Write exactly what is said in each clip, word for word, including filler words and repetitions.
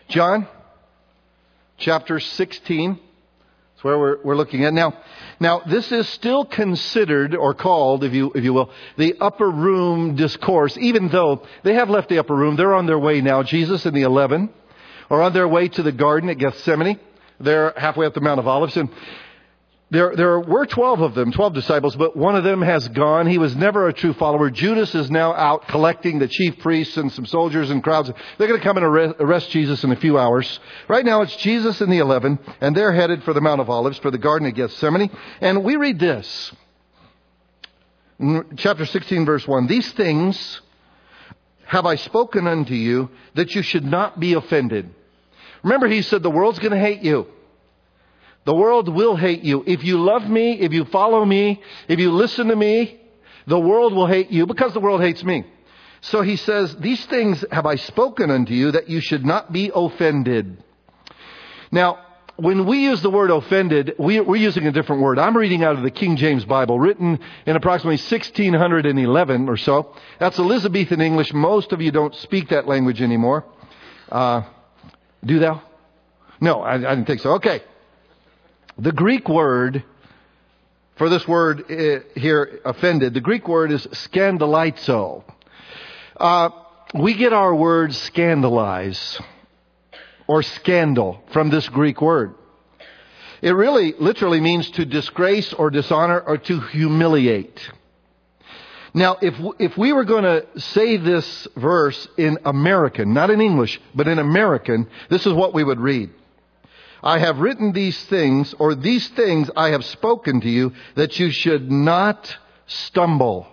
John chapter sixteen. That's where we're, we're looking at now. Now, this is still considered or called, if you if you will, the upper room discourse. Even though they have left the upper room, they're on their way now. Jesus and the eleven are on their way to the garden at Gethsemane. They're halfway up the Mount of Olives, and There, there were twelve of them, twelve disciples, but one of them has gone. He was never a true follower. Judas is now out collecting the chief priests and some soldiers and crowds. They're going to come and arrest, arrest Jesus in a few hours. Right now it's Jesus and the eleven, and they're headed for the Mount of Olives, for the Garden of Gethsemane. And we read this, in chapter sixteen, verse one. These things have I spoken unto you, that you should not be offended. Remember, he said the world's going to hate you. The world will hate you. If you love me, if you follow me, if you listen to me, the world will hate you because the world hates me. So he says, these things have I spoken unto you that you should not be offended. Now, when we use the word offended, we, we're using a different word. I'm reading out of the King James Bible, written in approximately sixteen eleven or so. That's Elizabethan English. Most of you don't speak that language anymore. Uh, do thou? No, I, I didn't think so. Okay. The Greek word for this word uh, here, offended, the Greek word is scandalizo. Uh, we get our word scandalize or scandal from this Greek word. It really literally means to disgrace or dishonor or to humiliate. Now, if if we were going to say this verse in American, not in English, but in American, this is what we would read. I have written these things, or these things I have spoken to you, that you should not stumble.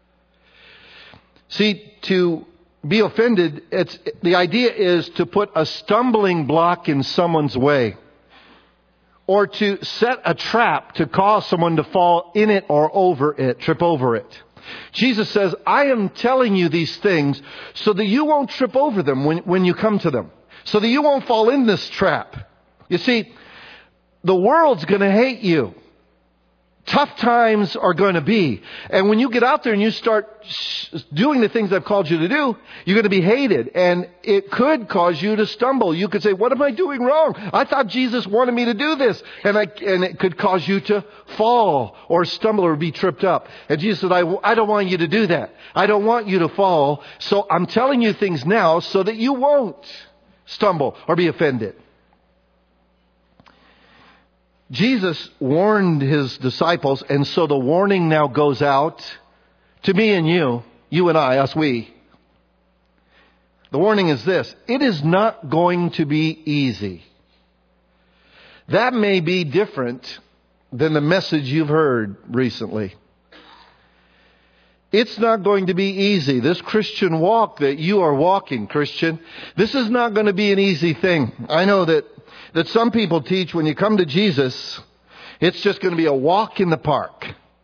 See, to be offended, it's, the idea is to put a stumbling block in someone's way, or to set a trap to cause someone to fall in it or over it, trip over it. Jesus says, I am telling you these things so that you won't trip over them when, when you come to them, so that you won't fall in this trap. You see, the world's going to hate you. Tough times are going to be. And when you get out there and you start doing the things I've called you to do, you're going to be hated. And it could cause you to stumble. You could say, what am I doing wrong? I thought Jesus wanted me to do this. And, I, and it could cause you to fall or stumble or be tripped up. And Jesus said, I, I don't want you to do that. I don't want you to fall. So I'm telling you things now so that you won't stumble or be offended. Jesus warned his disciples, and so the warning now goes out to me and you, you and I, us we. The warning is this: it is not going to be easy. That may be different than the message you've heard recently. It's not going to be easy. This Christian walk that you are walking, Christian, this is not going to be an easy thing. I know that That some people teach when you come to Jesus, it's just going to be a walk in the park.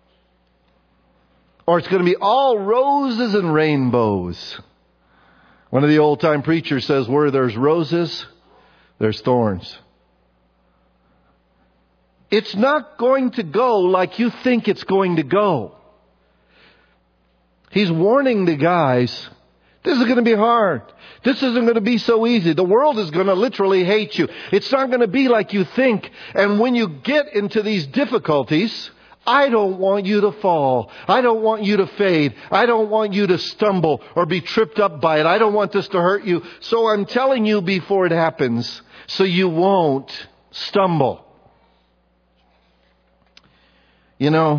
Or it's going to be all roses and rainbows. One of the old time preachers says, where there's roses, there's thorns. It's not going to go like you think it's going to go. He's warning the guys, this is going to be hard. This isn't going to be so easy. The world is going to literally hate you. It's not going to be like you think. And when you get into these difficulties, I don't want you to fall. I don't want you to fade. I don't want you to stumble or be tripped up by it. I don't want this to hurt you. So I'm telling you before it happens so you won't stumble. You know,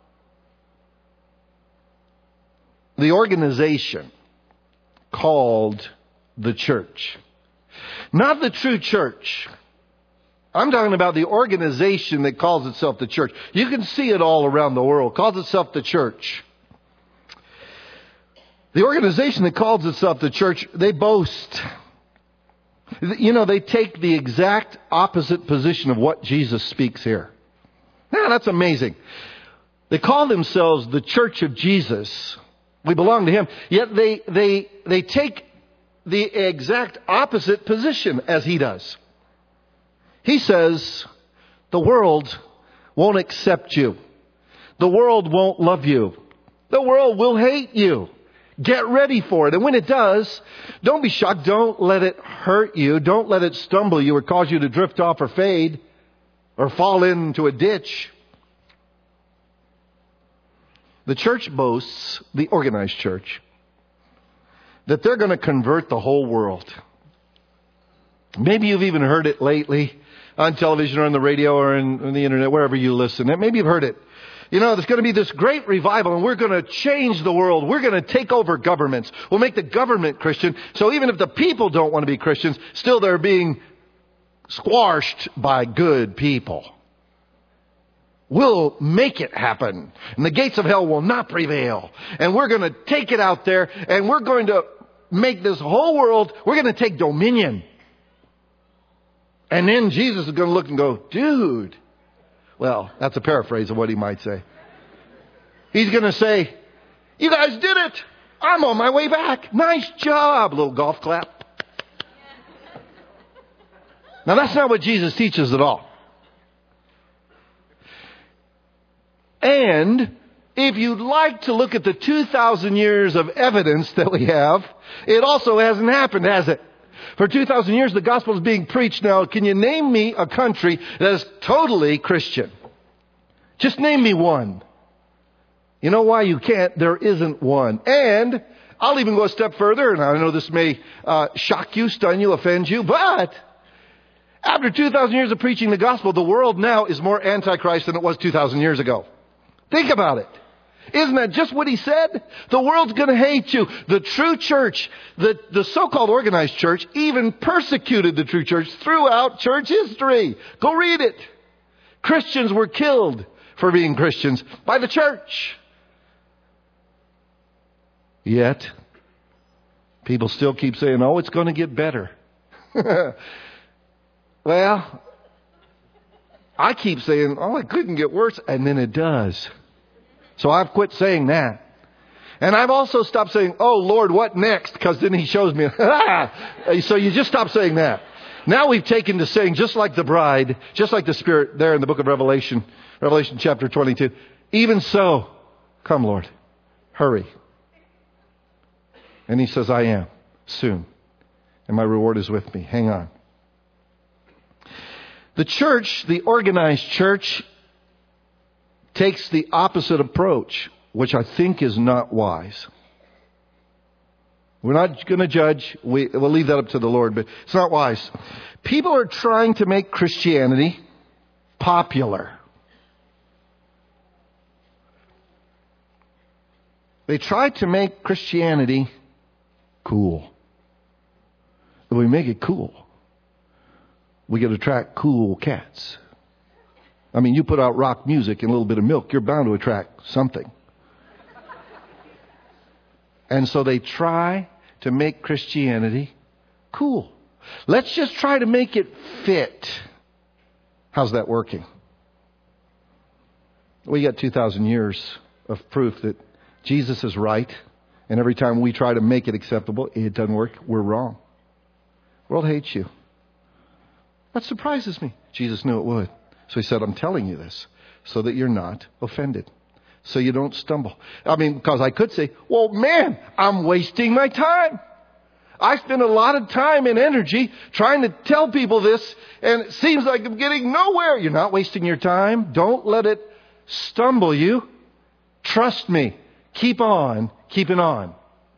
the organization called the church, not the true church. I'm talking about the organization that calls itself the church. You can see it all around the world. Calls itself the church. The organization that calls itself the church, they boast. You know, they take the exact opposite position of what Jesus speaks here. Now, that's amazing. They call themselves the Church of Jesus. We belong to Him. Yet they they they take the exact opposite position as He does. He says, the world won't accept you. The world won't love you. The world will hate you. Get ready for it. And when it does, don't be shocked. Don't let it hurt you. Don't let it stumble you or cause you to drift off or fade or fall into a ditch. The church boasts, the organized church, that they're going to convert the whole world. Maybe you've even heard it lately on television or on the radio or in, on the internet, wherever you listen. Maybe you've heard it. You know, there's going to be this great revival and we're going to change the world. We're going to take over governments. We'll make the government Christian. So even if the people don't want to be Christians, still they're being squashed by good people. We'll make it happen. And the gates of hell will not prevail. And we're going to take it out there and we're going to make this whole world, we're going to take dominion. And then Jesus is going to look and go, dude. Well, that's a paraphrase of what he might say. He's going to say, you guys did it. I'm on my way back. Nice job. Little golf clap. Now that's not what Jesus teaches at all. And if you'd like to look at the two thousand years of evidence that we have, it also hasn't happened, has it? For two thousand years, the gospel is being preached. Now, can you name me a country that is totally Christian? Just name me one. You know why you can't? There isn't one. And I'll even go a step further, and I know this may uh, shock you, stun you, offend you, but after two thousand years of preaching the gospel, the world now is more antichrist than it was two thousand years ago. Think about it. Isn't that just what he said? The world's going to hate you. The true church, the, the so-called organized church, even persecuted the true church throughout church history. Go read it. Christians were killed for being Christians by the church. Yet, people still keep saying, oh, it's going to get better. Well, I keep saying, oh, it couldn't get worse. And then it does. So I've quit saying that. And I've also stopped saying, oh, Lord, what next? Because then he shows me. So you just stop saying that. Now we've taken to saying, just like the bride, just like the Spirit there in the book of Revelation, Revelation chapter twenty-two. Even so, come, Lord, hurry. And he says, I am soon. And my reward is with me. Hang on. The church, the organized church, takes the opposite approach, which I think is not wise. We're not going to judge. We, we'll leave that up to the Lord, but it's not wise. People are trying to make Christianity popular. They try to make Christianity cool. If we make it cool, we can attract cool cats. I mean, you put out rock music and a little bit of milk, you're bound to attract something. And so they try to make Christianity cool. Let's just try to make it fit. How's that working? We got two thousand years of proof that Jesus is right. And every time we try to make it acceptable, it doesn't work. We're wrong. The world hates you. That surprises me. Jesus knew it would. So he said, I'm telling you this so that you're not offended. So you don't stumble. I mean, because I could say, well, man, I'm wasting my time. I spend a lot of time and energy trying to tell people this, and it seems like I'm getting nowhere. You're not wasting your time. Don't let it stumble you. Trust me. Keep on keeping on.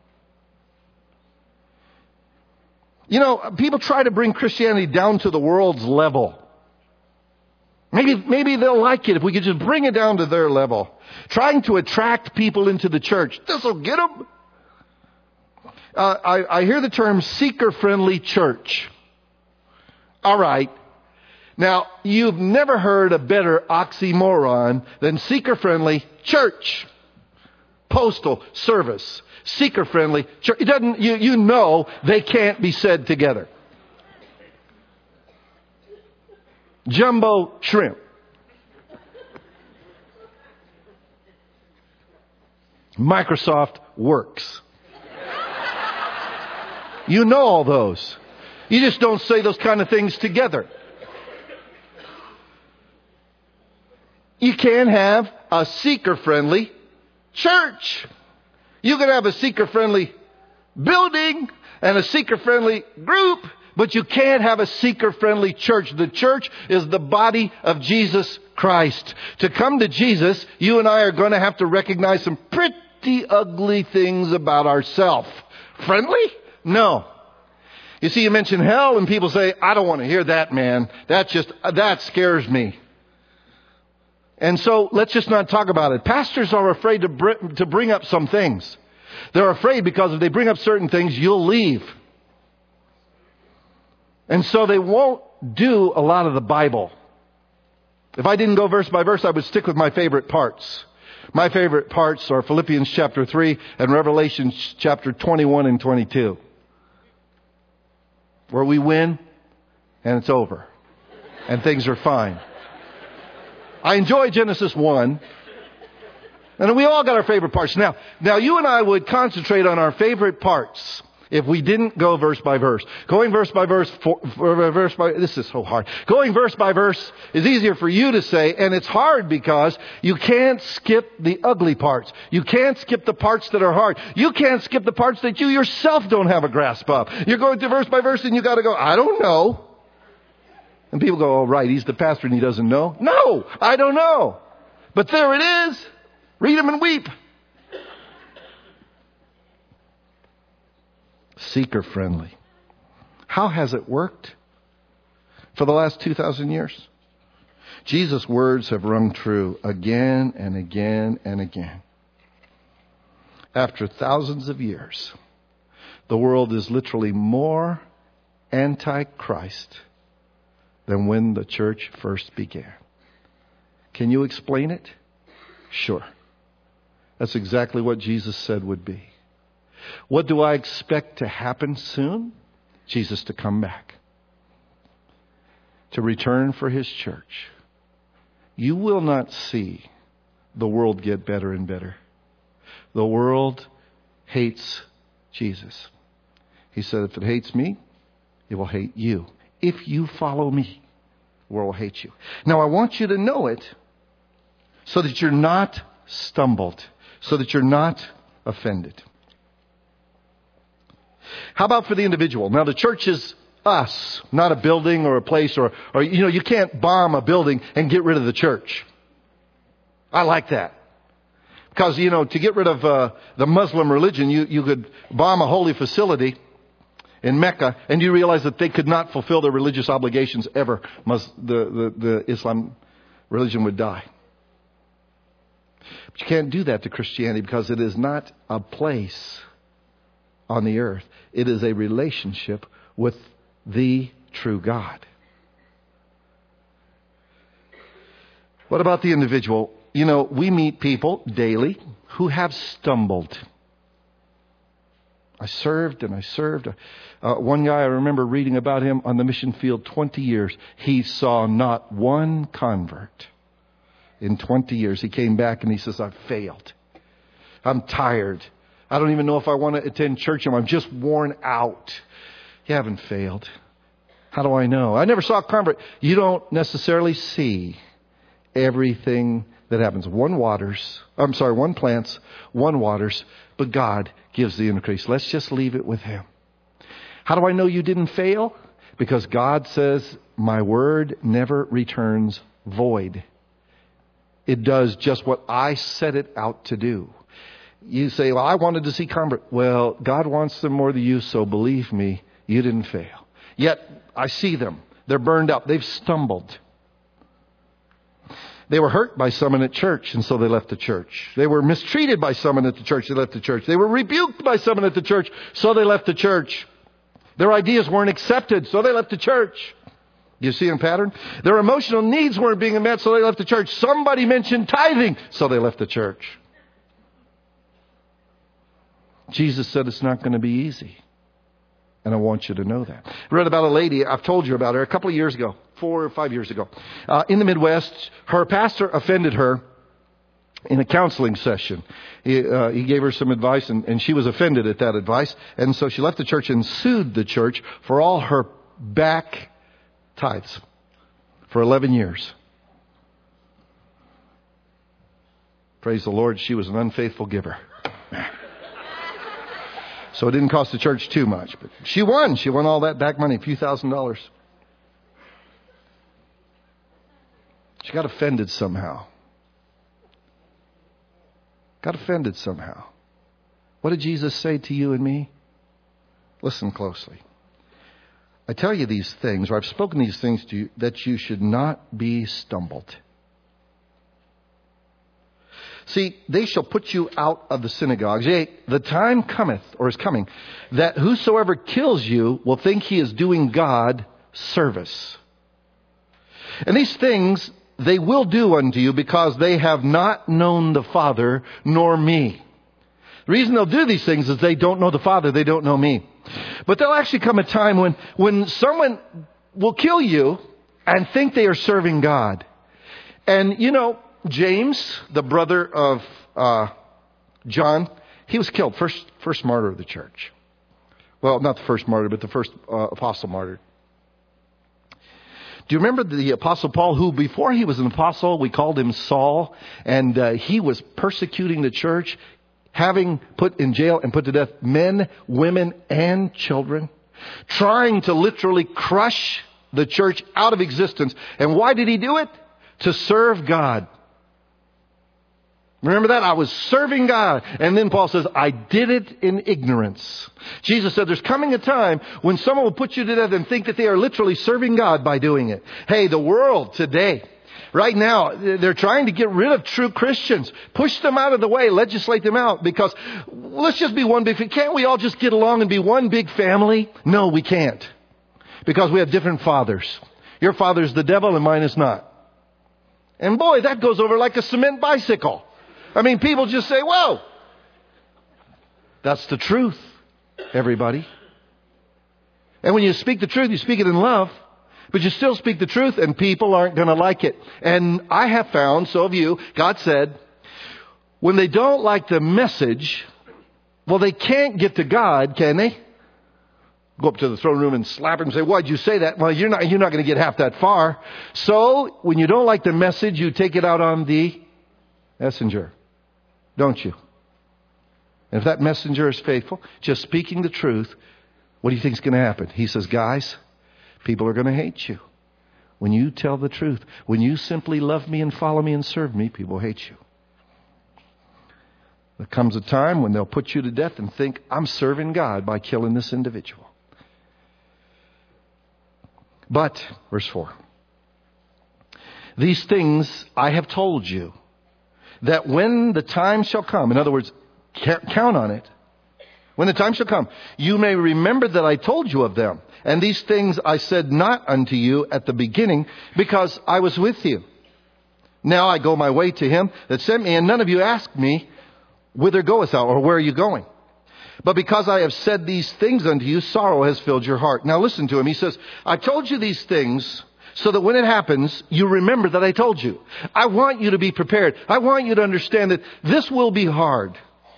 You know, people try to bring Christianity down to the world's level. Maybe, maybe they'll like it if we could just bring it down to their level. Trying to attract people into the church. This will get them. Uh, I, I hear the term seeker-friendly church. All right. Now, you've never heard a better oxymoron than seeker-friendly church. Postal service. Seeker-friendly church. It doesn't, you, you know they can't be said together. Jumbo shrimp. Microsoft Works. You know all those. You just don't say those kind of things together. You can have a seeker-friendly church. You can have a seeker-friendly building and a seeker-friendly group, but you can't have a seeker-friendly church. The church is the body of Jesus Christ. To come to Jesus, you and I are going to have to recognize some pretty ugly things about ourselves. Friendly? No. You see, you mention hell and people say, I don't want to hear that, man. That just, that scares me. And so let's just not talk about it. Pastors are afraid to br- to bring up some things. They're afraid because if they bring up certain things, you'll leave. And so they won't do a lot of the Bible. If I didn't go verse by verse, I would stick with my favorite parts. My favorite parts are Philippians chapter three and Revelation chapter twenty-one and twenty-two. Where we win and it's over. And things are fine. I enjoy Genesis one. And we all got our favorite parts. Now, now you and I would concentrate on our favorite parts if we didn't go verse by verse. Going verse by verse, for, for, verse by, this is so hard. Going verse by verse is easier for you to say, and it's hard because you can't skip the ugly parts. You can't skip the parts that are hard. You can't skip the parts that you yourself don't have a grasp of. You're going to verse by verse and you got to go, I don't know. And people go, oh, right, he's the pastor and he doesn't know. No, I don't know. But there it is. Read them and weep. Seeker friendly. How has it worked for the last two thousand years? Jesus' words have rung true again and again and again. After thousands of years, the world is literally more anti-Christ than when the church first began. Can you explain it? Sure. That's exactly what Jesus said would be. What do I expect to happen soon? Jesus to come back. To return for His church. You will not see the world get better and better. The world hates Jesus. He said, if it hates me, it will hate you. If you follow me, the world will hate you. Now I want you to know it so that you're not stumbled, so that you're not offended. How about for the individual? Now the church is us, not a building or a place or, or you know, you can't bomb a building and get rid of the church. I like that. Because, you know, to get rid of uh, the Muslim religion, you, you could bomb a holy facility in Mecca, and you realize that they could not fulfill their religious obligations ever. Mus- the, the, the Islam religion would die. But you can't do that to Christianity because it is not a place on the earth. It is a relationship with the true God. What about the individual? You know, we meet people daily who have stumbled. I served and I served. Uh, one guy, I remember reading about him on the mission field twenty years. He saw not one convert in twenty years. He came back and he says, I've failed. I'm tired. I don't even know if I want to attend church anymore. I'm just worn out. You haven't failed. How do I know? I never saw a convert. You don't necessarily see everything that happens. One waters, I'm sorry, one plants, one waters, but God gives the increase. Let's just leave it with Him. How do I know you didn't fail? Because God says, my word never returns void. It does just what I set it out to do. You say, well, I wanted to see convert. Well, God wants them more than you, so believe me, you didn't fail. Yet, I see them. They're burned up. They've stumbled. They were hurt by someone at church, and so they left the church. They were mistreated by someone at the church, they left the church. They were rebuked by someone at the church, so they left the church. Their ideas weren't accepted, so they left the church. You see a pattern? Their emotional needs weren't being met, so they left the church. Somebody mentioned tithing, so they left the church. Jesus said it's not going to be easy. And I want you to know that. I read about a lady, I've told you about her, a couple of years ago, four or five years ago. Uh, in the Midwest, her pastor offended her in a counseling session. He, uh, he gave her some advice, and, and she was offended at that advice. And so she left the church and sued the church for all her back tithes for eleven years. Praise the Lord, she was an unfaithful giver. So it didn't cost the church too much. But she won. She won all that back money, a few thousand dollars. She got offended somehow. Got offended somehow. What did Jesus say to you and me? Listen closely. I tell you these things, or I've spoken these things to you, that you should not be stumbled. See, they shall put you out of the synagogues. Yea, the time cometh, or is coming, that whosoever kills you will think he is doing God service. And these things they will do unto you, because they have not known the Father nor me. The reason they'll do these things is they don't know the Father, they don't know me. But there'll actually come a time when, when someone will kill you and think they are serving God. And you know, James, the brother of uh, John, he was killed, first first martyr of the church. Well, not the first martyr, but the first uh, apostle martyr. Do you remember the Apostle Paul, who before he was an apostle, we called him Saul, and uh, he was persecuting the church, having put in jail and put to death men, women, and children, trying to literally crush the church out of existence. And why did he do it? To serve God. Remember that? I was serving God. And then Paul says, I did it in ignorance. Jesus said, there's coming a time when someone will put you to death and think that they are literally serving God by doing it. Hey, the world today, right now, they're trying to get rid of true Christians. Push them out of the way, legislate them out, because let's just be one big, can't we all just get along and be one big family? No, we can't. Because we have different fathers. Your father's the devil and mine is not. And boy, that goes over like a cement bicycle. I mean, people just say, whoa. That's the truth, everybody. And when you speak the truth, you speak it in love. But you still speak the truth and people aren't going to like it. And I have found, so have you, God said, when they don't like the message, well, they can't get to God, can they? Go up to the throne room and slap him and say, why'd you say that? Well, you're not, you're not going to get half that far. So when you don't like the message, you take it out on the messenger. Don't you? And if that messenger is faithful, just speaking the truth, what do you think is going to happen? He says, guys, people are going to hate you. When you tell the truth, when you simply love me and follow me and serve me, people hate you. There comes a time when they'll put you to death and think, I'm serving God by killing this individual. But, verse four, these things I have told you, that when the time shall come, in other words, count on it, when the time shall come, you may remember that I told you of them. And these things I said not unto you at the beginning, because I was with you. Now I go my way to him that sent me, and none of you asked me, whither goest thou, or where are you going? But because I have said these things unto you, sorrow has filled your heart. Now listen to him. He says, I told you these things so that when it happens, you remember that I told you. I want you to be prepared. I want you to understand that this will be hard.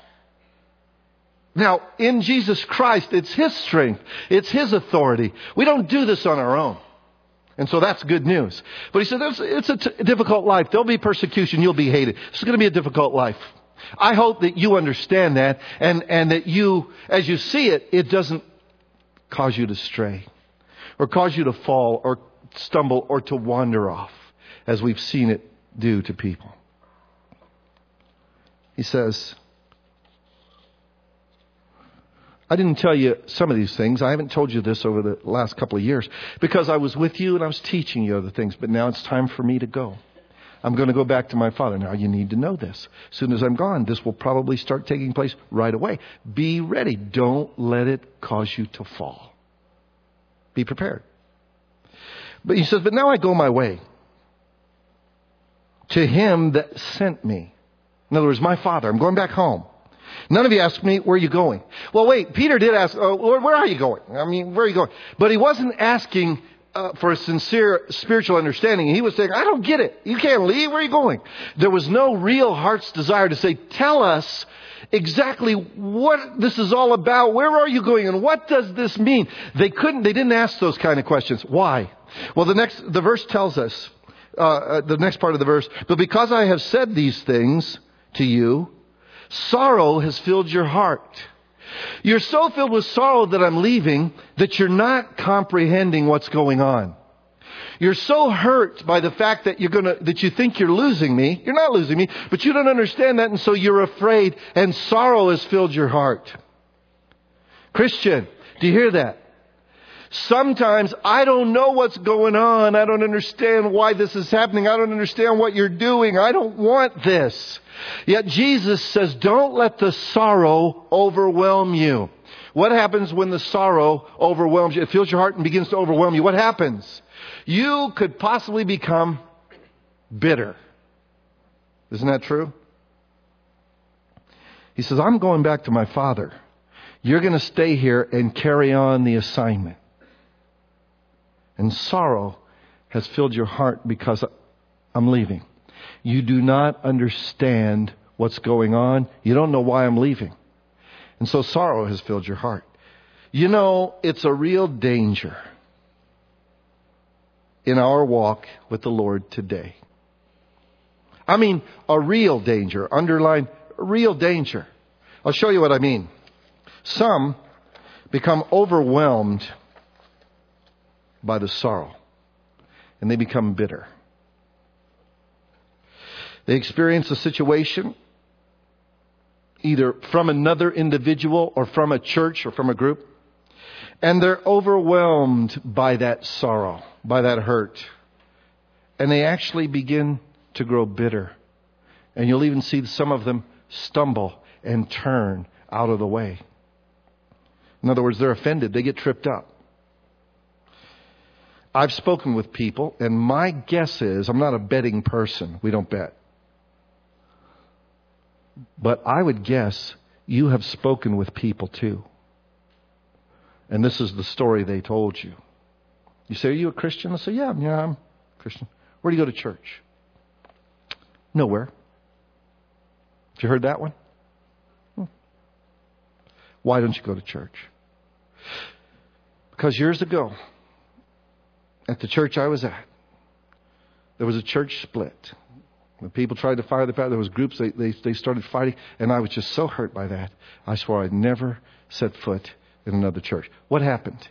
Now, in Jesus Christ, it's His strength. It's His authority. We don't do this on our own. And so that's good news. But He said, it's a t- difficult life. There'll be persecution. You'll be hated. It's going to be a difficult life. I hope that you understand that, and, and that you, as you see it, it doesn't cause you to stray or cause you to fall or stumble or to wander off, as we've seen it do to people. He says, I didn't tell you some of these things. I haven't told you this over the last couple of years because I was with you and I was teaching you other things. But now it's time for me to go. I'm going to go back to my Father. Now you need to know this. As soon as I'm gone, this will probably start taking place right away. Be ready. Don't let it cause you to fall. Be prepared. But he says, but now I go my way to him that sent me. In other words, my Father. I'm going back home. None of you asked me, where are you going? Well, wait, Peter did ask, oh, Lord, where are you going? I mean, where are you going? But he wasn't asking uh, for a sincere spiritual understanding. He was saying, I don't get it. You can't leave. Where are you going? There was no real heart's desire to say, tell us exactly what this is all about. Where are you going? And what does this mean? They couldn't, they didn't ask those kind of questions. Why? Well, the next, the verse tells us, uh, uh, the next part of the verse, but because I have said these things to you, sorrow has filled your heart. You're so filled with sorrow that I'm leaving that you're not comprehending what's going on. You're so hurt by the fact that you're gonna, that you think you're losing me. You're not losing me, but you don't understand that, and so you're afraid, and sorrow has filled your heart. Christian, do you hear that? Sometimes I don't know what's going on. I don't understand why this is happening. I don't understand what you're doing. I don't want this. Yet Jesus says, don't let the sorrow overwhelm you. What happens when the sorrow overwhelms you? It fills your heart and begins to overwhelm you. What happens? You could possibly become bitter. Isn't that true? He says, I'm going back to my Father. You're going to stay here and carry on the assignment. And sorrow has filled your heart because I'm leaving. You do not understand what's going on. You don't know why I'm leaving. And so sorrow has filled your heart. You know, it's a real danger in our walk with the Lord today. I mean, a real danger. Underline, real danger. I'll show you what I mean. Some become overwhelmed by the sorrow, and they become bitter. They experience a situation either from another individual or from a church or from a group, and they're overwhelmed by that sorrow, by that hurt, and they actually begin to grow bitter. And you'll even see some of them stumble and turn out of the way. In other words, they're offended. They get tripped up. I've spoken with people, and my guess is, I'm not a betting person. We don't bet. But I would guess you have spoken with people too. And this is the story they told you. You say, are you a Christian? I say, yeah, yeah, I'm a Christian. Where do you go to church? Nowhere. Have you heard that one? Hmm. Why don't you go to church? Because years ago, at the church I was at, there was a church split. When people tried to fire the pastor, there was groups, they, they, they started fighting, and I was just so hurt by that. I swore I'd never set foot in another church. What happened?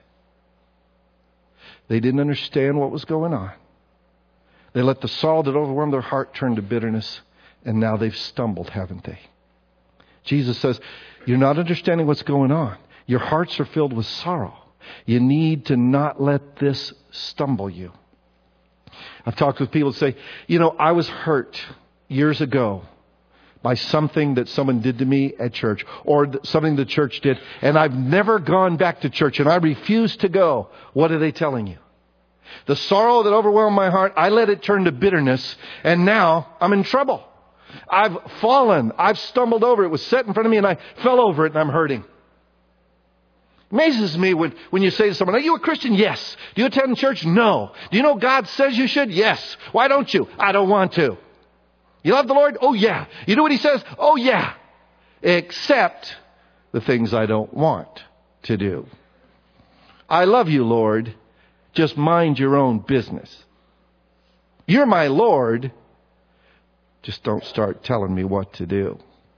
They didn't understand what was going on. They let the sorrow that overwhelmed their heart turn to bitterness, and now they've stumbled, haven't they? Jesus says, you're not understanding what's going on. Your hearts are filled with sorrow. You need to not let this stumble you. I've talked with people who say, you know, I was hurt years ago by something that someone did to me at church, or something the church did, and I've never gone back to church, and I refuse to go. What are they telling you? The sorrow that overwhelmed my heart, I let it turn to bitterness, and now I'm in trouble. I've fallen. I've stumbled over it. It was set in front of me, and I fell over it, and I'm hurting. Amazes me when, when you say to someone, are you a Christian? Yes. Do you attend church? No. Do you know God says you should? Yes. Why don't you? I don't want to. You love the Lord? Oh yeah. You do what He says? Oh yeah. Except the things I don't want to do. I love you, Lord. Just mind your own business. You're my Lord. Just don't start telling me what to do.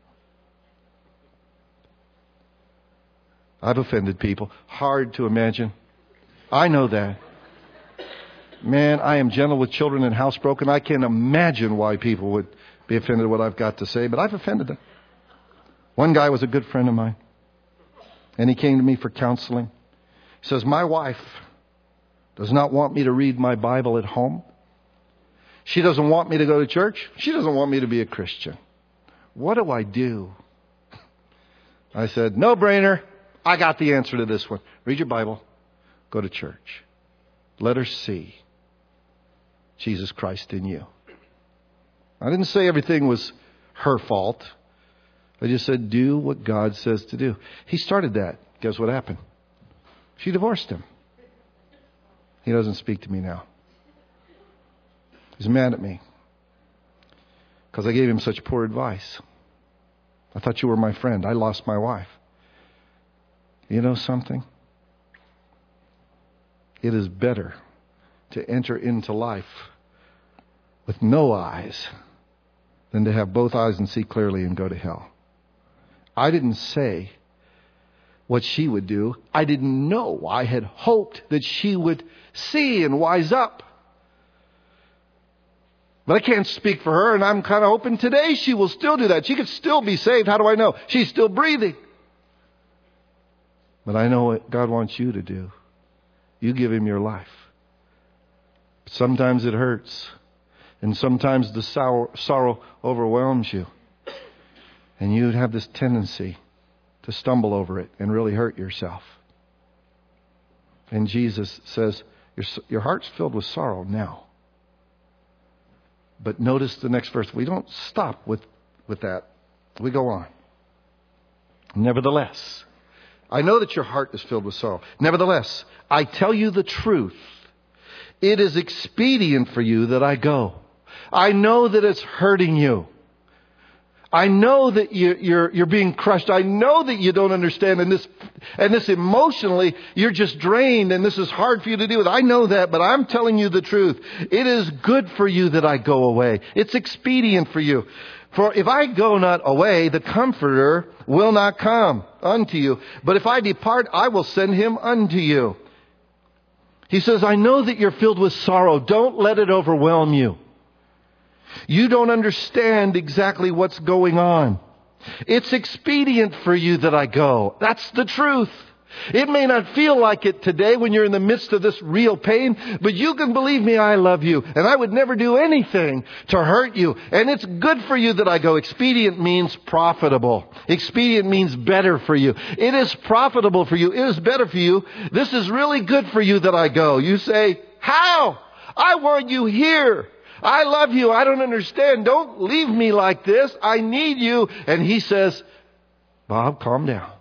I've offended people. Hard to imagine. I know that. Man, I am gentle with children and housebroken. I can't imagine why people would be offended at what I've got to say, but I've offended them. One guy was a good friend of mine, and he came to me for counseling. He says, my wife does not want me to read my Bible at home. She doesn't want me to go to church. She doesn't want me to be a Christian. What do I do? I said, no brainer. I got the answer to this one. Read your Bible. Go to church. Let her see Jesus Christ in you. I didn't say everything was her fault. I just said, do what God says to do. He started that. Guess what happened? She divorced him. He doesn't speak to me now. He's mad at me because I gave him such poor advice. I thought you were my friend. I lost my wife. You know something? It is better to enter into life with no eyes than to have both eyes and see clearly and go to hell. I didn't say what she would do. I didn't know. I had hoped that she would see and wise up. But I can't speak for her, and I'm kind of hoping today she will still do that. She could still be saved. How do I know? She's still breathing. But I know what God wants you to do. You give Him your life. Sometimes it hurts. And sometimes the sour, sorrow overwhelms you. And you have this tendency to stumble over it and really hurt yourself. And Jesus says, your, your heart's filled with sorrow now. But notice the next verse. We don't stop with, with that. We go on. Nevertheless, I know that your heart is filled with sorrow. Nevertheless, I tell you the truth. It is expedient for you that I go. I know that it's hurting you. I know that you, you're, you're being crushed. I know that you don't understand. And this, and this emotionally, you're just drained and this is hard for you to deal with. I know that, but I'm telling you the truth. It is good for you that I go away. It's expedient for you. For if I go not away, the Comforter will not come unto you. But if I depart, I will send Him unto you. He says, I know that you're filled with sorrow. Don't let it overwhelm you. You don't understand exactly what's going on. It's expedient for you that I go. That's the truth. It may not feel like it today when you're in the midst of this real pain, but you can believe me, I love you. And I would never do anything to hurt you. And it's good for you that I go. Expedient means profitable. Expedient means better for you. It is profitable for you. It is better for you. This is really good for you that I go. You say, how? I want you here. I love you. I don't understand. Don't leave me like this. I need you. And He says, Bob, calm down.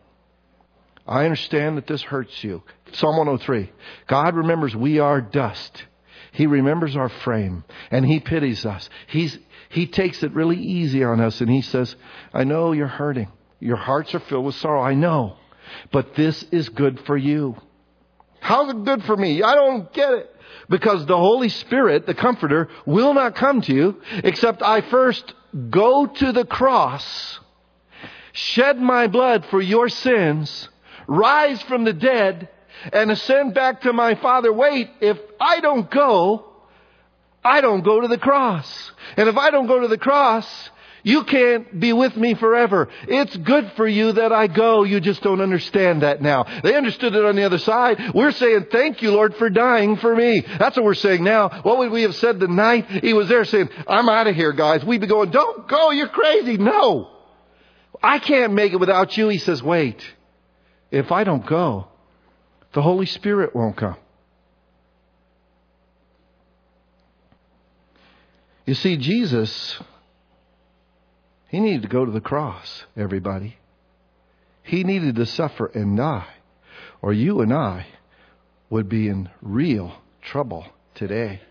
I understand that this hurts you. Psalm one oh three. God remembers we are dust. He remembers our frame. And He pities us. He's, he takes it really easy on us. And He says, I know you're hurting. Your hearts are filled with sorrow. I know. But this is good for you. How's it good for me? I don't get it. Because the Holy Spirit, the Comforter, will not come to you except I first go to the cross, shed my blood for your sins, rise from the dead, and ascend back to my Father. Wait, if I don't go, I don't go to the cross. And if I don't go to the cross, you can't be with me forever. It's good for you that I go. You just don't understand that now. They understood it on the other side. We're saying, thank you, Lord, for dying for me. That's what we're saying now. What would we have said the night He was there saying, I'm out of here, guys. We'd be going, don't go. You're crazy. No, I can't make it without you. He says, wait, if I don't go, the Holy Spirit won't come. You see, Jesus, He needed to go to the cross, everybody. He needed to suffer and die, or you and I would be in real trouble today.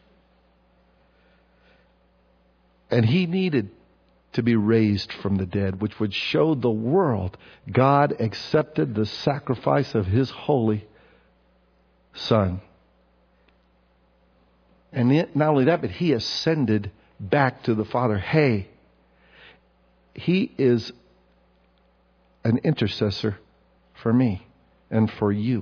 And He needed to be raised from the dead, which would show the world God accepted the sacrifice of His holy Son. And not only that, but He ascended back to the Father. Hey, He is an intercessor for me and for you.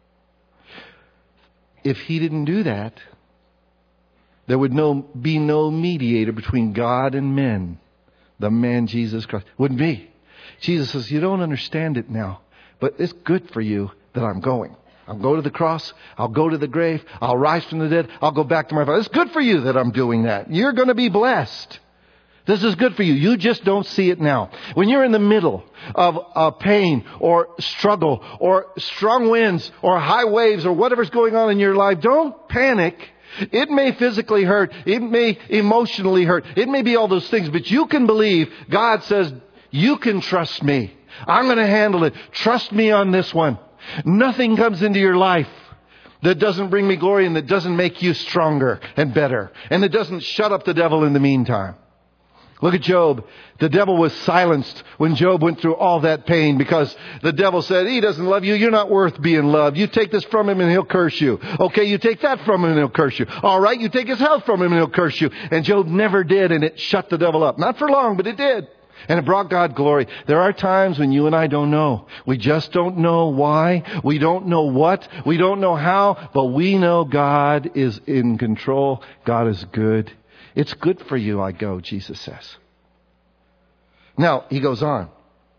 If He didn't do that, there would no, be no mediator between God and men. The man Jesus Christ. Wouldn't be. Jesus says, you don't understand it now, but it's good for you that I'm going. I'll go to the cross. I'll go to the grave. I'll rise from the dead. I'll go back to my Father. It's good for you that I'm doing that. You're going to be blessed. This is good for you. You just don't see it now. When you're in the middle of uh, pain or struggle or strong winds or high waves or whatever's going on in your life, don't panic. It may physically hurt. It may emotionally hurt. It may be all those things. But you can believe God says, you can trust me. I'm going to handle it. Trust me on this one. Nothing comes into your life that doesn't bring me glory and that doesn't make you stronger and better. And that doesn't shut up the devil in the meantime. Look at Job. The devil was silenced when Job went through all that pain because the devil said, he doesn't love you. You're not worth being loved. You take this from him and he'll curse you. Okay, you take that from him and he'll curse you. All right, you take his health from him and he'll curse you. And Job never did, and it shut the devil up. Not for long, but it did. And it brought God glory. There are times when you and I don't know. We just don't know why. We don't know what. We don't know how. But we know God is in control. God is good. It's good for you I go, Jesus says. Now, he goes on.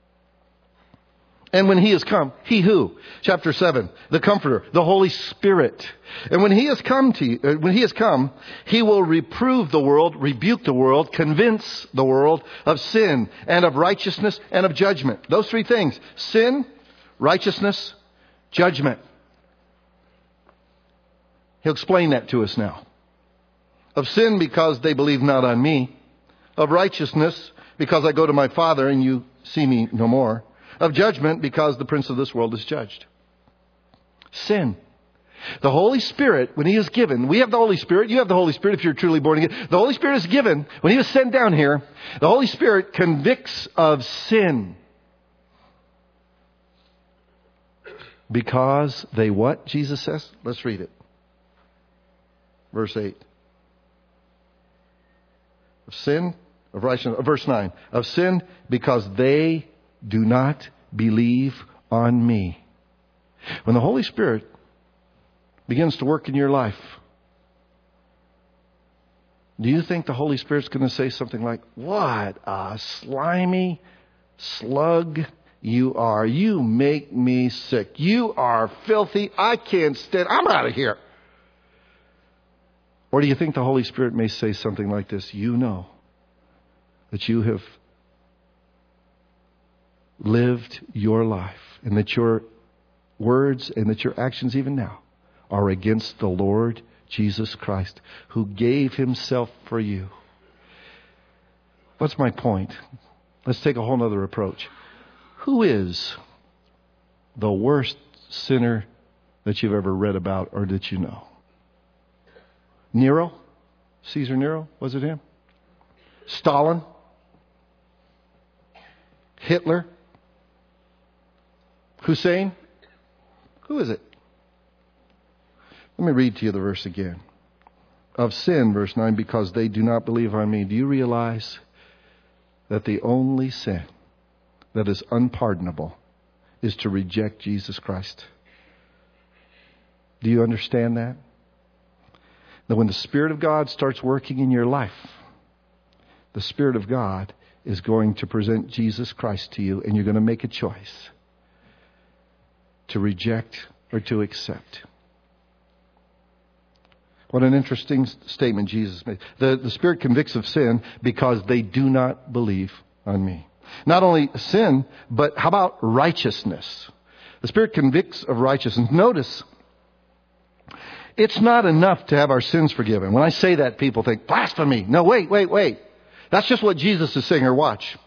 And when he has come, he who? Chapter seven, the Comforter, the Holy Spirit. And when he has come to you, when he has come, he will reprove the world, rebuke the world, convince the world of sin and of righteousness and of judgment. Those three things. Sin, righteousness, judgment. He'll explain that to us now. Of sin, because they believe not on me. Of righteousness, because I go to my Father and you see me no more. Of judgment, because the prince of this world is judged. Sin. The Holy Spirit, when he is given, we have the Holy Spirit, you have the Holy Spirit if you're truly born again. The Holy Spirit is given, when he was sent down here, the Holy Spirit convicts of sin. Because they what, Jesus says? Let's read it. Verse eight. Of sin, of righteousness, verse nine. Of sin, because they do not believe on me. When the Holy Spirit begins to work in your life, do you think the Holy Spirit's going to say something like, what a slimy slug you are. You make me sick. You are filthy. I can't stand. I'm out of here. Or do you think the Holy Spirit may say something like this? You know that you have lived your life and that your words and that your actions even now are against the Lord Jesus Christ, who gave himself for you. What's my point? Let's take a whole other approach. Who is the worst sinner that you've ever read about or that you know? Nero? Caesar Nero? Was it him? Stalin? Hitler? Hussein? Who is it? Let me read to you the verse again. Of sin, verse nine, because they do not believe on me. Do you realize that the only sin that is unpardonable is to reject Jesus Christ? Do you understand that? That when the Spirit of God starts working in your life, the Spirit of God is going to present Jesus Christ to you, and you're going to make a choice to reject or to accept. What an interesting statement Jesus made. The, the Spirit convicts of sin because they do not believe on me. Not only sin, but how about righteousness? The Spirit convicts of righteousness. Notice, it's not enough to have our sins forgiven. When I say that, people think, blasphemy. No, wait, wait, wait. That's just what Jesus is saying, or watch.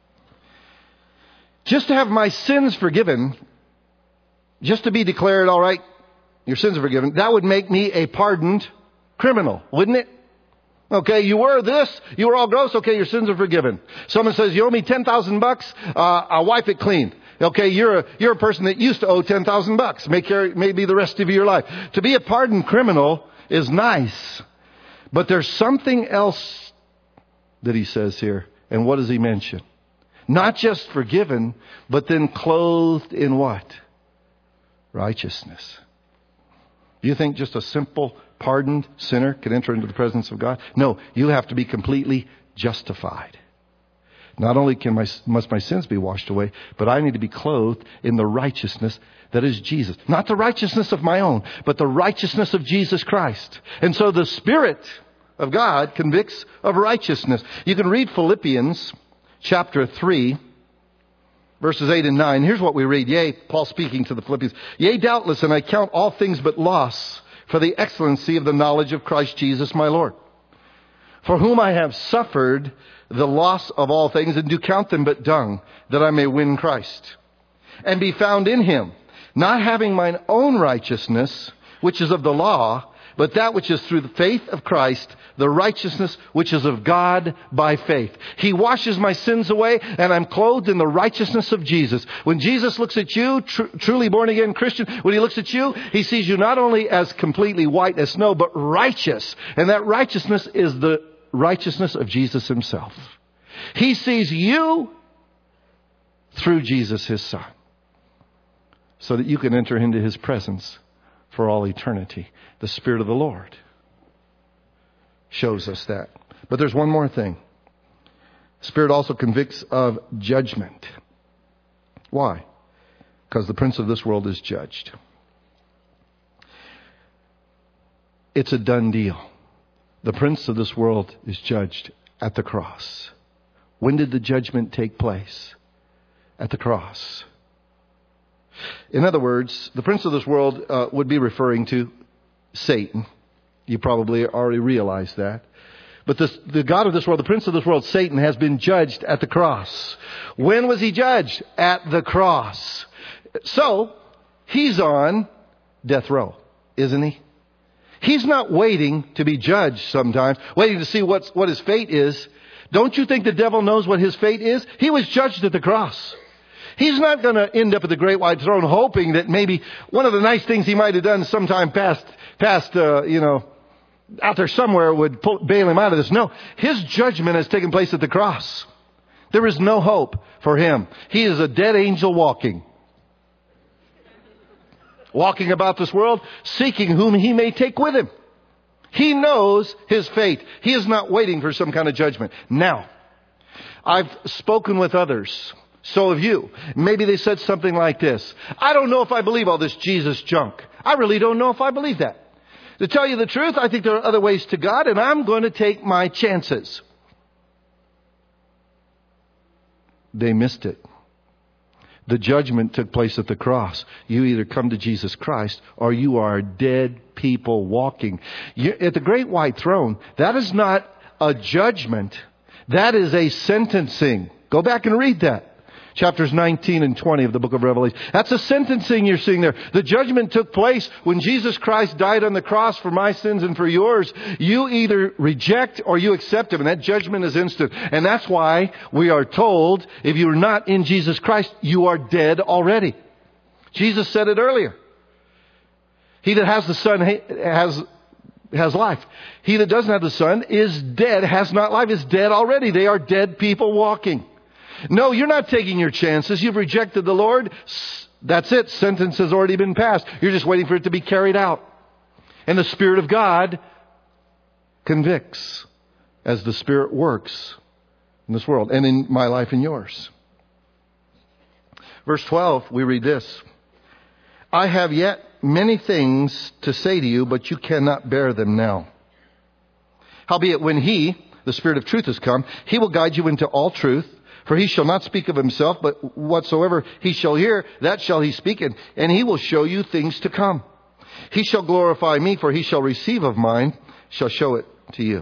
Just to have my sins forgiven, just to be declared, all right, your sins are forgiven, that would make me a pardoned criminal, wouldn't it? Okay, you were this, you were all gross, okay, your sins are forgiven. Someone says, you owe me ten thousand bucks, uh, I'll wipe it clean. Okay, you're a, you're a person that used to owe ten thousand bucks, may carry, maybe the rest of your life. To be a pardoned criminal is nice, but there's something else that he says here. And what does he mention? Not just forgiven, but then clothed in what? Righteousness. Do you think just a simple pardoned sinner can enter into the presence of God? No, you have to be completely justified. Not only can my, must my sins be washed away, but I need to be clothed in the righteousness that is Jesus. Not the righteousness of my own, but the righteousness of Jesus Christ. And so the Spirit of God convicts of righteousness. You can read Philippians chapter three, verses eight and nine. Here's what we read. Yea, Paul speaking to the Philippians. Yea, doubtless, and I count all things but loss for the excellency of the knowledge of Christ Jesus my Lord, for whom I have suffered the loss of all things, and do count them but dung, that I may win Christ, and be found in him, not having mine own righteousness, which is of the law, but that which is through the faith of Christ, the righteousness which is of God by faith. He washes my sins away, and I'm clothed in the righteousness of Jesus. When Jesus looks at you, tr- truly born again Christian, when he looks at you, he sees you not only as completely white as snow, but righteous. And that righteousness is the righteousness of Jesus himself. He sees you through Jesus, His Son, so that you can enter into His presence for all eternity. The Spirit of the Lord shows us that. But there's one more thing. Spirit also convicts of judgment. Why? Because the prince of this world is judged. It's a done deal. The prince of this world is judged at the cross. When did the judgment take place? At the cross. In other words, the prince of this world uh, would be referring to Satan. You probably already realize that. But this, the God of this world, the prince of this world, Satan, has been judged at the cross. When was he judged? At the cross. So, he's on death row, isn't he? He's not waiting to be judged sometimes, waiting to see what's, what his fate is. Don't you think the devil knows what his fate is? He was judged at the cross. He's not going to end up at the great white throne hoping that maybe one of the nice things he might have done sometime past, past, uh, you know, out there somewhere would pull, bail him out of this. No, his judgment has taken place at the cross. There is no hope for him. He is a dead angel walking. Walking about this world, seeking whom he may take with him. He knows his fate. He is not waiting for some kind of judgment. Now, I've spoken with others. So have you. Maybe they said something like this. I don't know if I believe all this Jesus junk. I really don't know if I believe that. To tell you the truth, I think there are other ways to God, and I'm going to take my chances. They missed it. The judgment took place at the cross. You either come to Jesus Christ or you are dead people walking. You, at the great white throne, that is not a judgment. That is a sentencing. Go back and read that. Chapters nineteen and twenty of the book of Revelation. That's a sentencing you're seeing there. The judgment took place when Jesus Christ died on the cross for my sins and for yours. You either reject or you accept Him. And that judgment is instant. And that's why we are told, if you're not in Jesus Christ, you are dead already. Jesus said it earlier. He that has the Son has, has life. He that doesn't have the Son is dead, has not life, is dead already. They are dead people walking. No, you're not taking your chances. You've rejected the Lord. That's it. Sentence has already been passed. You're just waiting for it to be carried out. And the Spirit of God convicts as the Spirit works in this world and in my life and yours. Verse twelve, we read this. I have yet many things to say to you, but you cannot bear them now. Howbeit when He, the Spirit of truth, has come, He will guide you into all truth. For He shall not speak of Himself, but whatsoever He shall hear, that shall He speak, and, and He will show you things to come. He shall glorify Me, for He shall receive of mine, shall show it to you.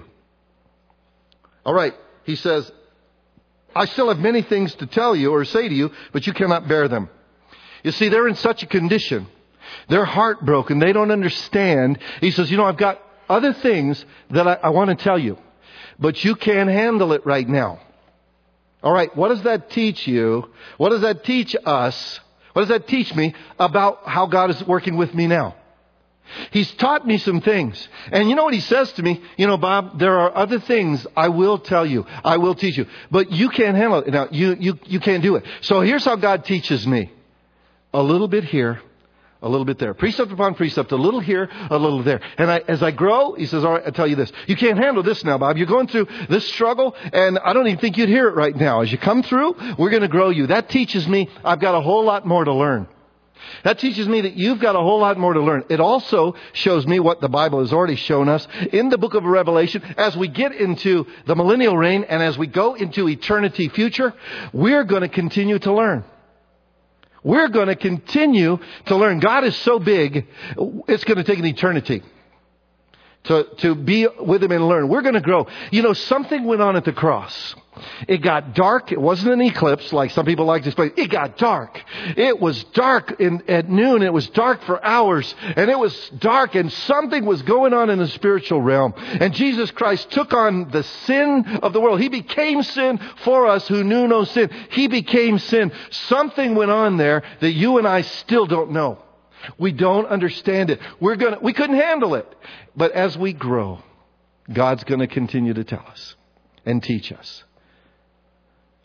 All right, He says, I still have many things to tell you or say to you, but you cannot bear them. You see, they're in such a condition. They're heartbroken. They don't understand. He says, you know, I've got other things that I, I want to tell you, but you can't handle it right now. All right, what does that teach you? What does that teach us? What does that teach me about how God is working with me now? He's taught me some things. And you know what He says to me? You know, Bob, there are other things I will tell you. I will teach you. But you can't handle it. Now, you, you, you can't do it. So here's how God teaches me. A little bit here. A little bit there. Precept upon precept. A little here, a little there. And I, as I grow, He says, all right, I'll tell you this. You can't handle this now, Bob. You're going through this struggle, and I don't even think you'd hear it right now. As you come through, we're going to grow you. That teaches me I've got a whole lot more to learn. That teaches me that you've got a whole lot more to learn. It also shows me what the Bible has already shown us in the book of Revelation. As we get into the millennial reign and as we go into eternity future, we're going to continue to learn. We're going to continue to learn. God is so big, it's going to take an eternity to, to be with Him and learn. We're going to grow. You know, something went on at the cross. It got dark. It wasn't an eclipse like some people like to explain. It got dark. It was dark in, at noon. It was dark for hours. And it was dark, and something was going on in the spiritual realm. And Jesus Christ took on the sin of the world. He became sin for us who knew no sin. He became sin. Something went on there that you and I still don't know. We don't understand it. We're gonna, we couldn't handle it. But as we grow, God's going to continue to tell us and teach us.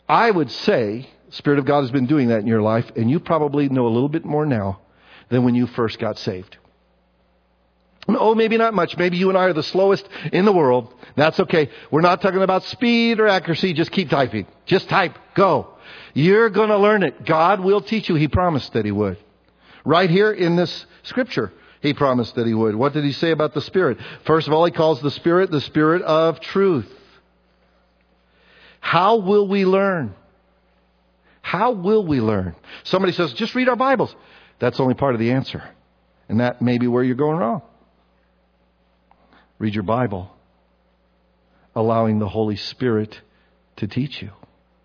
I would say the Spirit of God has been doing that in your life, and you probably know a little bit more now than when you first got saved. Oh, maybe not much. Maybe you and I are the slowest in the world. That's okay. We're not talking about speed or accuracy. Just keep typing. Just type. Go. You're going to learn it. God will teach you. He promised that He would. Right here in this scripture, He promised that He would. What did He say about the Spirit? First of all, He calls the Spirit the Spirit of truth. How will we learn? How will we learn? Somebody says, just read our Bibles. That's only part of the answer. And that may be where you're going wrong. Read your Bible, allowing the Holy Spirit to teach you.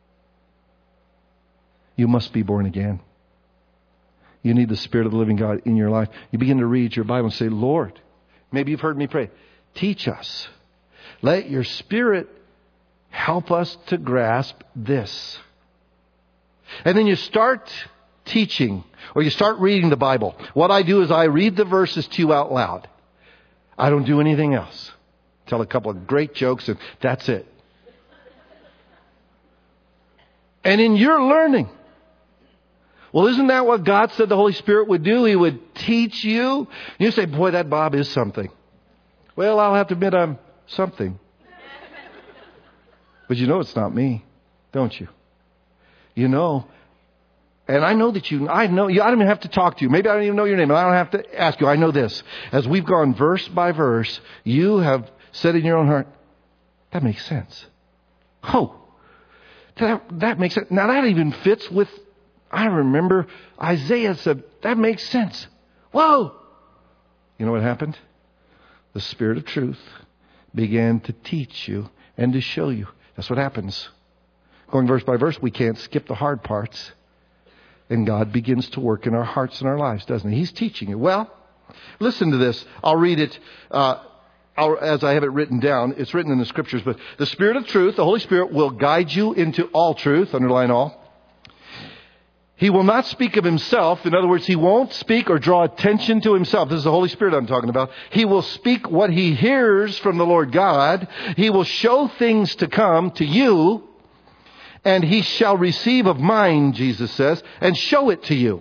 You must be born again. You need the Spirit of the living God in your life. You begin to read your Bible and say, Lord, maybe you've heard me pray, teach us. Let your Spirit help us to grasp this. And then you start teaching, or you start reading the Bible. What I do is I read the verses to you out loud. I don't do anything else. Tell a couple of great jokes and that's it. And in your learning, well, isn't that what God said the Holy Spirit would do? He would teach you. You say, boy, that Bob is something. Well, I'll have to admit I'm something. But you know it's not me, don't you? You know. And I know that you, I know, I don't even have to talk to you. Maybe I don't even know your name, and I don't have to ask you. I know this. As we've gone verse by verse, you have said in your own heart, that makes sense. Oh, that, that makes sense. Now that even fits with, I remember Isaiah said, that makes sense. Whoa! You know what happened? The Spirit of truth began to teach you and to show you. That's what happens. Going verse by verse, we can't skip the hard parts. And God begins to work in our hearts and our lives, doesn't He? He's teaching you. Well, listen to this. I'll read it uh, I'll, as I have it written down. It's written in the Scriptures. But the Spirit of truth, the Holy Spirit, will guide you into all truth. Underline all. He will not speak of Himself. In other words, He won't speak or draw attention to Himself. This is the Holy Spirit I'm talking about. He will speak what He hears from the Lord God. He will show things to come to you. And He shall receive of mine, Jesus says, and show it to you.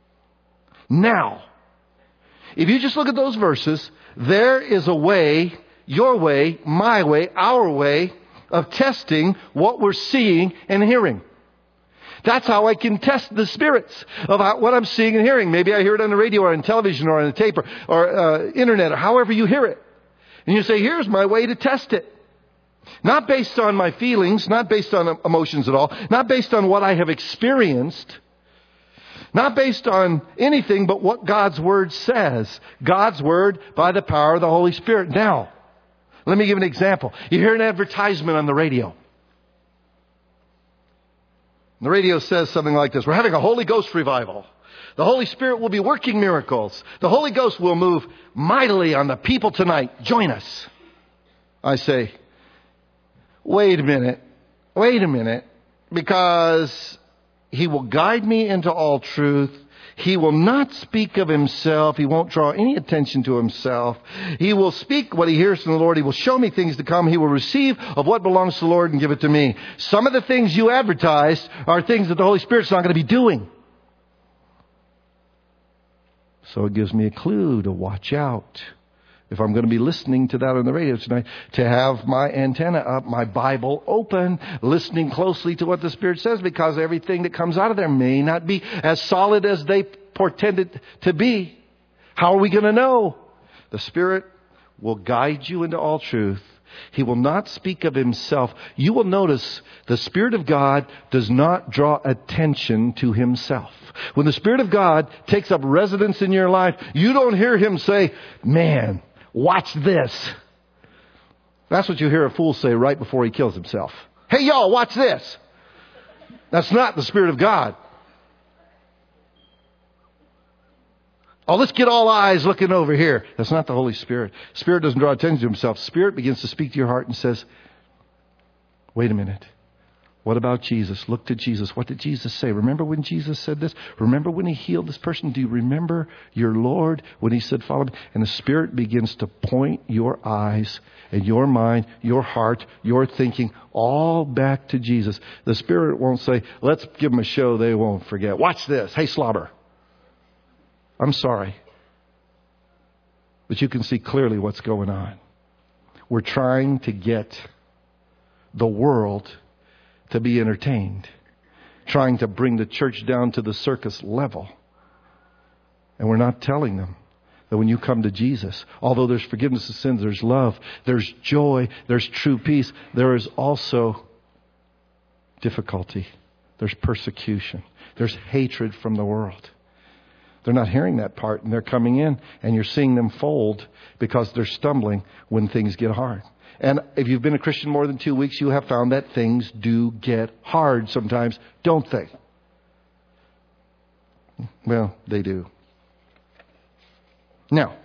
Now, if you just look at those verses, there is a way, your way, my way, our way of testing what we're seeing and hearing. That's how I can test the spirits of what I'm seeing and hearing. Maybe I hear it on the radio or on television or on a tape or, or uh, internet or however you hear it. And you say, here's my way to test it. Not based on my feelings, not based on emotions at all, not based on what I have experienced, not based on anything but what God's Word says. God's Word by the power of the Holy Spirit. Now, let me give an example. You hear an advertisement on the radio. The radio says something like this: we're having a Holy Ghost revival. The Holy Spirit will be working miracles. The Holy Ghost will move mightily on the people tonight. Join us. I say, wait a minute, wait a minute, because He will guide me into all truth. He will not speak of Himself. He won't draw any attention to Himself. He will speak what He hears from the Lord. He will show me things to come. He will receive of what belongs to the Lord and give it to me. Some of the things you advertised are things that the Holy Spirit's not going to be doing. So it gives me a clue to watch out. If I'm going to be listening to that on the radio tonight, to have my antenna up, my Bible open, listening closely to what the Spirit says, because everything that comes out of there may not be as solid as they portended to be. How are we going to know? The Spirit will guide you into all truth. He will not speak of Himself. You will notice the Spirit of God does not draw attention to Himself. When the Spirit of God takes up residence in your life, you don't hear Him say, man, watch this. That's what you hear a fool say right before he kills himself. Hey, y'all, watch this. That's not the Spirit of God. Oh, let's get all eyes looking over here. That's not the Holy Spirit. Spirit doesn't draw attention to Himself. Spirit begins to speak to your heart and says, wait a minute. What about Jesus? Look to Jesus. What did Jesus say? Remember when Jesus said this? Remember when he healed this person? Do you remember your Lord when he said, follow me? And the Spirit begins to point your eyes and your mind, your heart, your thinking, all back to Jesus. The Spirit won't say, let's give them a show they won't forget. Watch this. Hey, slobber. I'm sorry. But you can see clearly what's going on. We're trying to get the world to be entertained, trying to bring the church down to the circus level. And we're not telling them that when you come to Jesus, although there's forgiveness of sins, there's love, there's joy, there's true peace, there is also difficulty, there's persecution, there's hatred from the world. They're not hearing that part, and they're coming in, and you're seeing them fold because they're stumbling when things get hard. And if you've been a Christian more than two weeks, you have found that things do get hard sometimes, don't they? Well, they do. Now,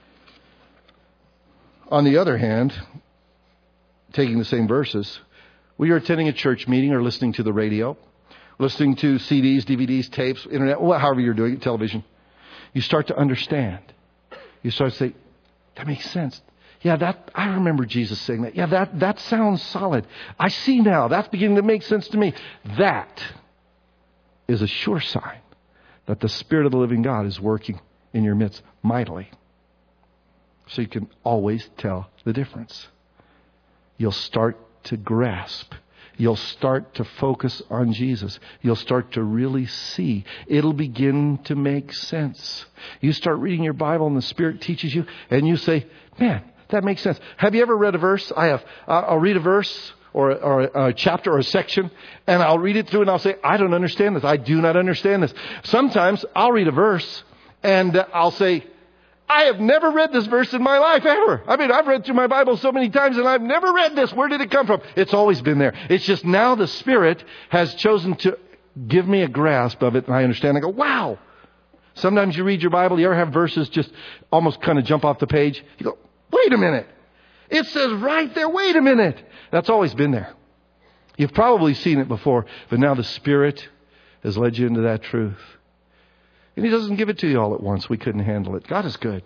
on the other hand, taking the same verses, we are attending a church meeting or listening to the radio, listening to C Ds, D V Ds, tapes, internet, however you're doing it, television. You start to understand. You start to say, that makes sense. Yeah, that I remember Jesus saying that. Yeah, that, that sounds solid. I see now. That's beginning to make sense to me. That is a sure sign that the Spirit of the living God is working in your midst mightily. So you can always tell the difference. You'll start to grasp. You'll start to focus on Jesus. You'll start to really see. It'll begin to make sense. You start reading your Bible and the Spirit teaches you and you say, man, that makes sense. Have you ever read a verse? I have. Uh, I'll read a verse or, or a chapter or a section and I'll read it through and I'll say, I don't understand this. I do not understand this. Sometimes I'll read a verse and I'll say, I have never read this verse in my life ever. I mean, I've read through my Bible so many times and I've never read this. Where did it come from? It's always been there. It's just now the Spirit has chosen to give me a grasp of it and I understand. I go, wow. Sometimes you read your Bible, you ever have verses just almost kind of jump off the page? You go, wait a minute. It says right there, wait a minute. That's always been there. You've probably seen it before, but now the Spirit has led you into that truth. And He doesn't give it to you all at once. We couldn't handle it. God is good.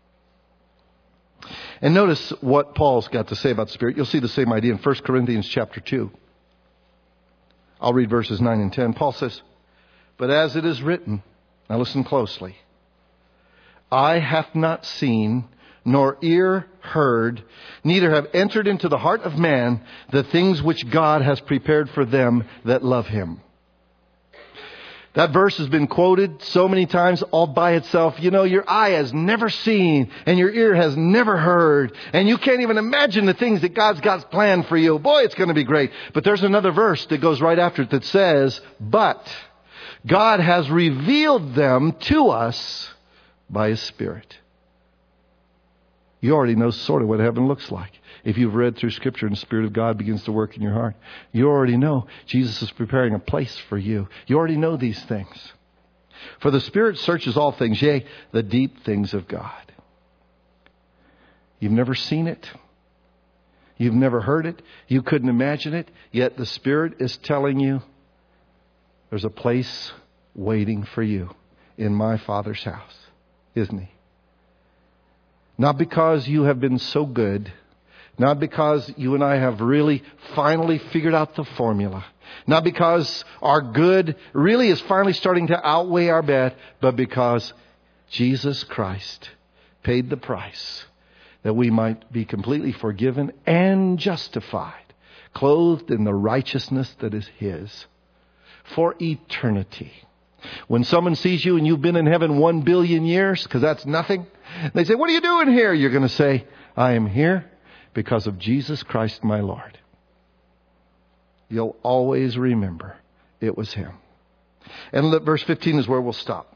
And notice what Paul's got to say about the Spirit. You'll see the same idea in First Corinthians chapter two. I'll read verses nine and ten. Paul says, but as it is written, now listen closely, eye hath not seen, nor ear heard, neither have entered into the heart of man the things which God has prepared for them that love Him. That verse has been quoted so many times all by itself. You know, your eye has never seen and your ear has never heard. And you can't even imagine the things that God's got planned for you. Boy, it's going to be great. But there's another verse that goes right after it that says, but God has revealed them to us by His Spirit. You already know sort of what heaven looks like. If you've read through Scripture and the Spirit of God begins to work in your heart, you already know Jesus is preparing a place for you. You already know these things. For the Spirit searches all things, yea, the deep things of God. You've never seen it. You've never heard it. You couldn't imagine it. Yet the Spirit is telling you there's a place waiting for you in my Father's house, isn't He? Not because you have been so good. Not because you and I have really finally figured out the formula. Not because our good really is finally starting to outweigh our bad. But because Jesus Christ paid the price that we might be completely forgiven and justified. Clothed in the righteousness that is His. For eternity. When someone sees you and you've been in heaven one billion years, because that's nothing. They say, what are you doing here? You're going to say, I am here because of Jesus Christ my Lord. You'll always remember it was Him. And verse fifteen is where we'll stop.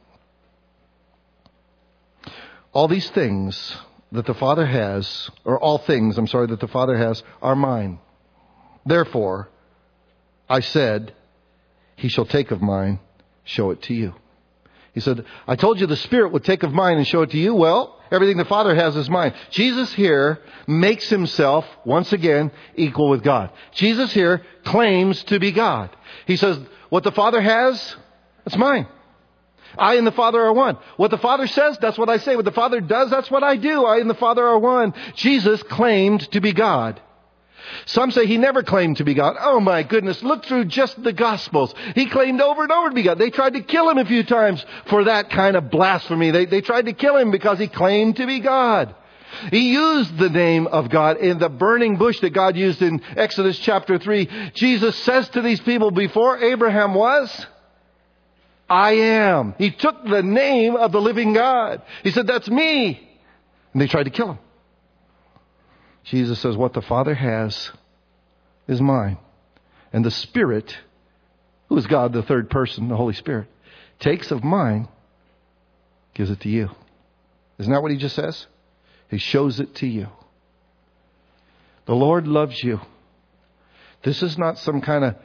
All these things that the Father has, or all things, I'm sorry, that the Father has, are mine. Therefore, I said, He shall take of mine, show it to you. He said, I told you the Spirit would take of mine and show it to you. Well, everything the Father has is mine. Jesus here makes himself, once again, equal with God. Jesus here claims to be God. He says, what the Father has, it's mine. I and the Father are one. What the Father says, that's what I say. What the Father does, that's what I do. I and the Father are one. Jesus claimed to be God. Some say he never claimed to be God. Oh my goodness, look through just the Gospels. He claimed over and over to be God. They tried to kill him a few times for that kind of blasphemy. They, they tried to kill him because he claimed to be God. He used the name of God in the burning bush that God used in Exodus chapter three. Jesus says to these people, before Abraham was, I am. He took the name of the living God. He said, that's me. And they tried to kill him. Jesus says, what the Father has is mine. And the Spirit, who is God, the third person, the Holy Spirit, takes of mine, gives it to you. Isn't that what he just says? He shows it to you. The Lord loves you. This is not some kind of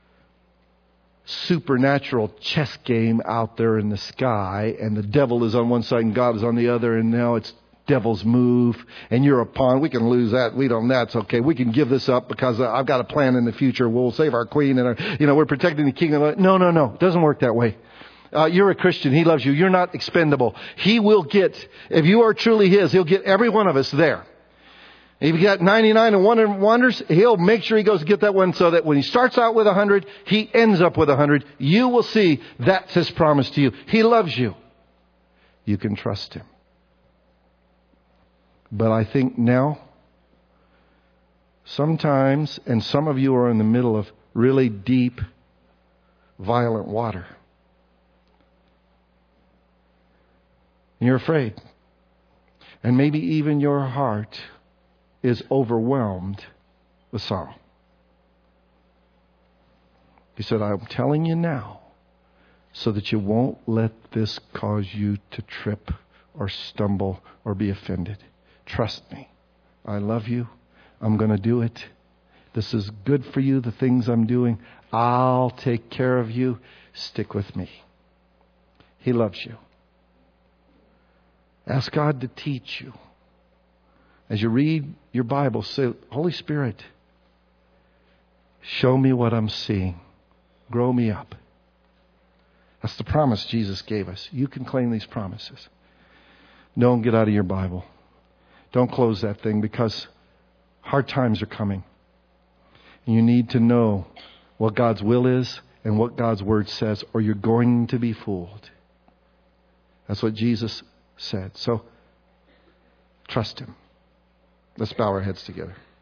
supernatural chess game out there in the sky, and the devil is on one side and God is on the other, and now it's devil's move, and you're a pawn. We can lose that. We don't. That's okay. We can give this up because I've got a plan in the future. We'll save our queen, and our, you know, we're protecting the kingdom. No, no, no. It doesn't work that way. Uh, you're a Christian. He loves you. You're not expendable. He will get, if you are truly his, he'll get every one of us there. If you got ninety-nine and one wonders, he'll make sure he goes to get that one so that when he starts out with one hundred, he ends up with one hundred. You will see that's his promise to you. He loves you. You can trust him. But I think now, sometimes, and some of you are in the middle of really deep, violent water. And you're afraid. And maybe even your heart is overwhelmed with sorrow. He said, I'm telling you now so that you won't let this cause you to trip or stumble or be offended. Trust me. I love you. I'm going to do it. This is good for you, the things I'm doing. I'll take care of you. Stick with me. He loves you. Ask God to teach you. As you read your Bible, say, Holy Spirit, show me what I'm seeing. Grow me up. That's the promise Jesus gave us. You can claim these promises. Don't get out of your Bible. Don't close that thing, because hard times are coming. And you need to know what God's will is and what God's Word says, or you're going to be fooled. That's what Jesus said. So, trust him. Let's bow our heads together.